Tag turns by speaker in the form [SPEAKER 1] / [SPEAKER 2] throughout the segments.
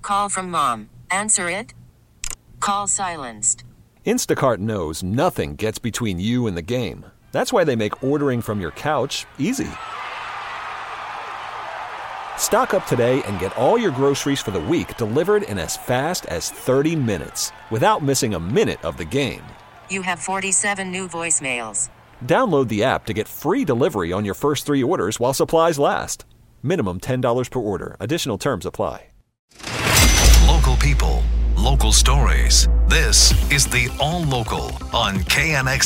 [SPEAKER 1] call from mom. Answer it. Call silenced.
[SPEAKER 2] Instacart knows nothing gets between you and the game. That's why they make ordering from your couch easy. Stock up today and get all your groceries for the week delivered in as fast as 30 minutes without missing a minute of the game.
[SPEAKER 1] You have 47 new voicemails.
[SPEAKER 2] Download the app to get free delivery on your first 3 orders while supplies last. Minimum $10 per order. Additional terms apply.
[SPEAKER 3] Local people, local stories. This is the All Local on KNX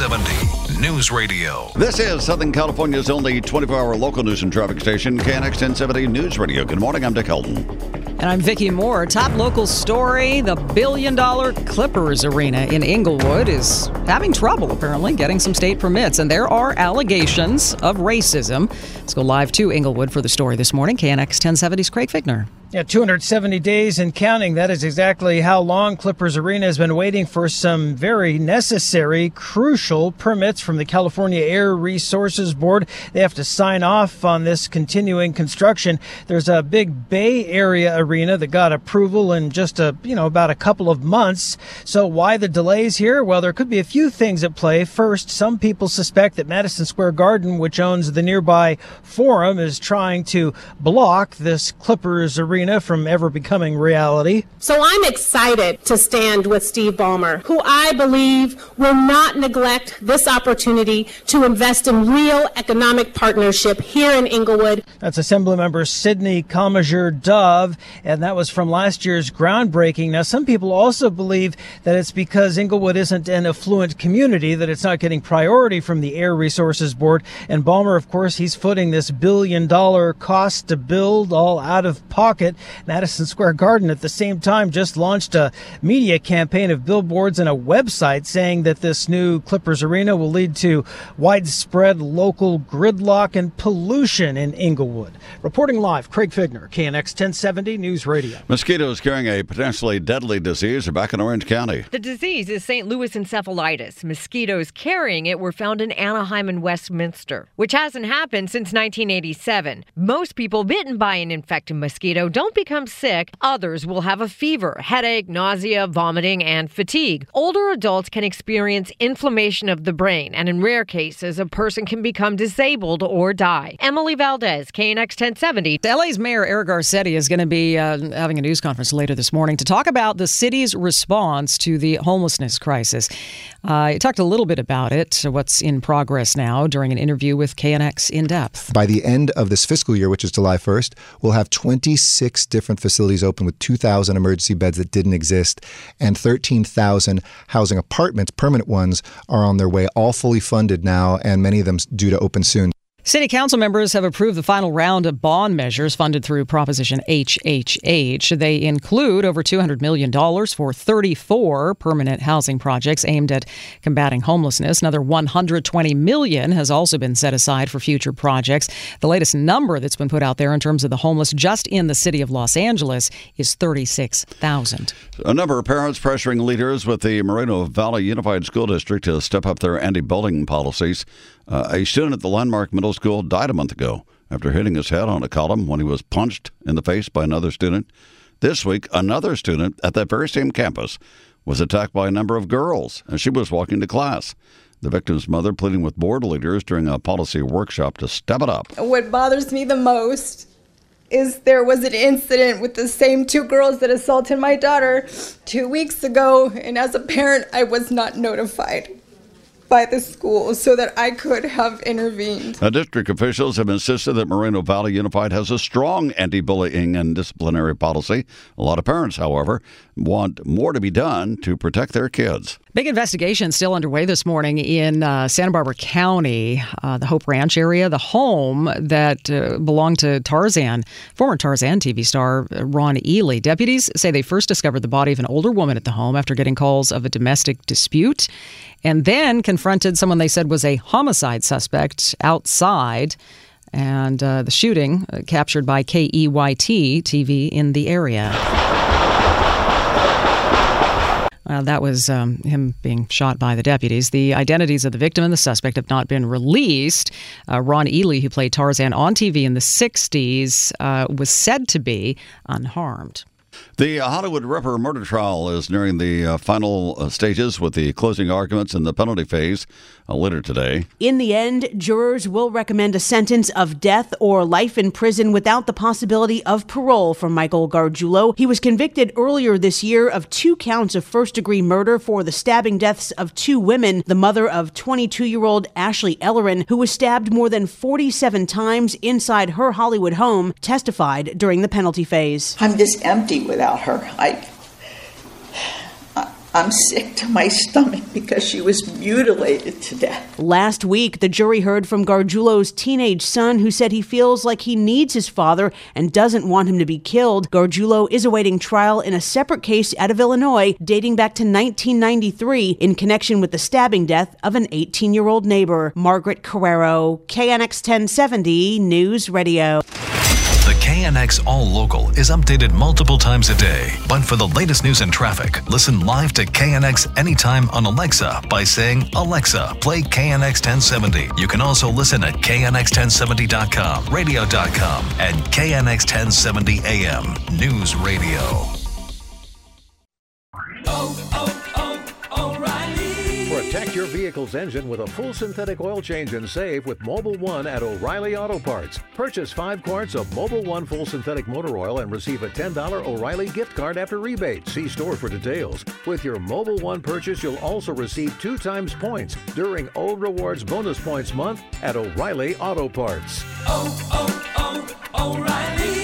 [SPEAKER 3] 1070 News Radio.
[SPEAKER 4] This is Southern California's only 24-hour local news and traffic station, KNX 1070 News Radio. Good morning, I'm Dick Helton.
[SPEAKER 5] And I'm Vicki Moore. Top local story, the billion-dollar Clippers Arena in Inglewood is having trouble, apparently, getting some state permits. And there are allegations of racism. Let's go live to Inglewood for the story this morning. KNX 1070's Craig Figner.
[SPEAKER 6] Yeah, 270 days and counting. That is exactly how long Clippers Arena has been waiting for some very necessary, crucial permits from the California Air Resources Board. They have to sign off on this continuing construction. There's a big Bay Area arena that got approval in just about a couple of months. So why the delays here? Well, there could be a few things at play. First, some people suspect that Madison Square Garden, which owns the nearby Forum, is trying to block this Clippers Arena from ever becoming reality.
[SPEAKER 7] So I'm excited to stand with Steve Ballmer, who I believe will not neglect this opportunity to invest in real economic partnership here in Inglewood.
[SPEAKER 6] That's Assemblymember Sidney Comager-Dove, and that was from last year's groundbreaking. Now, some people also believe that it's because Inglewood isn't an affluent community, that it's not getting priority from the Air Resources Board. And Ballmer, of course, he's footing this billion-dollar cost to build all out of pocket. Madison Square Garden at the same time just launched a media campaign of billboards and a website saying that this new Clippers Arena will lead to widespread local gridlock and pollution in Inglewood. Reporting live, Craig Figner, KNX 1070 News Radio.
[SPEAKER 4] Mosquitoes carrying a potentially deadly disease are back in Orange County.
[SPEAKER 8] The disease is St. Louis encephalitis. Mosquitoes carrying it were found in Anaheim and Westminster, which hasn't happened since 1987. Most people bitten by an infected mosquito don't become sick. Others will have a fever, headache, nausea, vomiting, and fatigue. Older adults can experience inflammation of the brain, and in rare cases, a person can become disabled or die. Emily Valdez, KNX 1070.
[SPEAKER 5] LA's Mayor Eric Garcetti is going to be having a news conference later this morning to talk about the city's response to the homelessness crisis. He talked a little bit about it, what's in progress now, during an interview with KNX In Depth.
[SPEAKER 9] By the end of this fiscal year, which is July 1st, we'll have 26 different facilities open with 2,000 emergency beds that didn't exist, and 13,000 housing apartments, permanent ones, are on their way, all fully funded now, and many of them due to open soon.
[SPEAKER 5] City council members have approved the final round of bond measures funded through Proposition HHH. They include over $200 million for 34 permanent housing projects aimed at combating homelessness. Another $120 million has also been set aside for future projects. The latest number that's been put out there in terms of the homeless just in the city of Los Angeles is 36,000.
[SPEAKER 4] A number of parents pressuring leaders with the Moreno Valley Unified School District to step up their anti-bullying policies. A student at the Landmark Middle School died a month ago after hitting his head on a column when he was punched in the face by another student. This week, another student at that very same campus was attacked by a number of girls as she was walking to class. The victim's mother pleading with board leaders during a policy workshop to step it up.
[SPEAKER 10] What bothers me the most is there was an incident with the same two girls that assaulted my daughter 2 weeks ago, and as a parent, I was not notified by the school so that I could have intervened.
[SPEAKER 4] District officials have insisted that Moreno Valley Unified has a strong anti-bullying and disciplinary policy. A lot of parents, however, want more to be done to protect their kids.
[SPEAKER 5] Big investigation still underway this morning in Santa Barbara County, the Hope Ranch area, the home that belonged to Tarzan, former Tarzan TV star Ron Ely. Deputies say they first discovered the body of an older woman at the home after getting calls of a domestic dispute, and then confronted someone they said was a homicide suspect outside. And the shooting captured by KEYT TV in the area. That was him being shot by the deputies. The identities of the victim and the suspect have not been released. Ron Ely, who played Tarzan on TV in the 60s, was said to be unharmed.
[SPEAKER 4] The Hollywood Ripper murder trial is nearing the final stages with the closing arguments in the penalty phase later today.
[SPEAKER 11] In the end, jurors will recommend a sentence of death or life in prison without the possibility of parole for Michael Gargiulo. He was convicted earlier this year of 2 counts of first-degree murder for the stabbing deaths of 2 women, the mother of 22-year-old Ashley Ellerin, who was stabbed more than 47 times inside her Hollywood home, testified during the penalty phase.
[SPEAKER 12] I'm just empty without her. I'm sick to my stomach because she was mutilated to death.
[SPEAKER 11] Last week, the jury heard from Gargiulo's teenage son, who said he feels like he needs his father and doesn't want him to be killed. Gargiulo is awaiting trial in a separate case out of Illinois dating back to 1993 in connection with the stabbing death of an 18-year-old neighbor. Margaret Carrero, KNX 1070 News Radio.
[SPEAKER 3] The KNX All Local is updated multiple times a day. But for the latest news and traffic, listen live to KNX anytime on Alexa by saying, "Alexa, play KNX 1070. You can also listen at KNX1070.com, radio.com, and KNX 1070 AM News Radio.
[SPEAKER 13] Protect your vehicle's engine with a full synthetic oil change and save with Mobil 1 at O'Reilly Auto Parts. Purchase 5 quarts of Mobil 1 full synthetic motor oil and receive a $10 O'Reilly gift card after rebate. See store for details. With your Mobil 1 purchase, you'll also receive 2 times points during Old Rewards Bonus Points Month at O'Reilly Auto Parts.
[SPEAKER 14] O'Reilly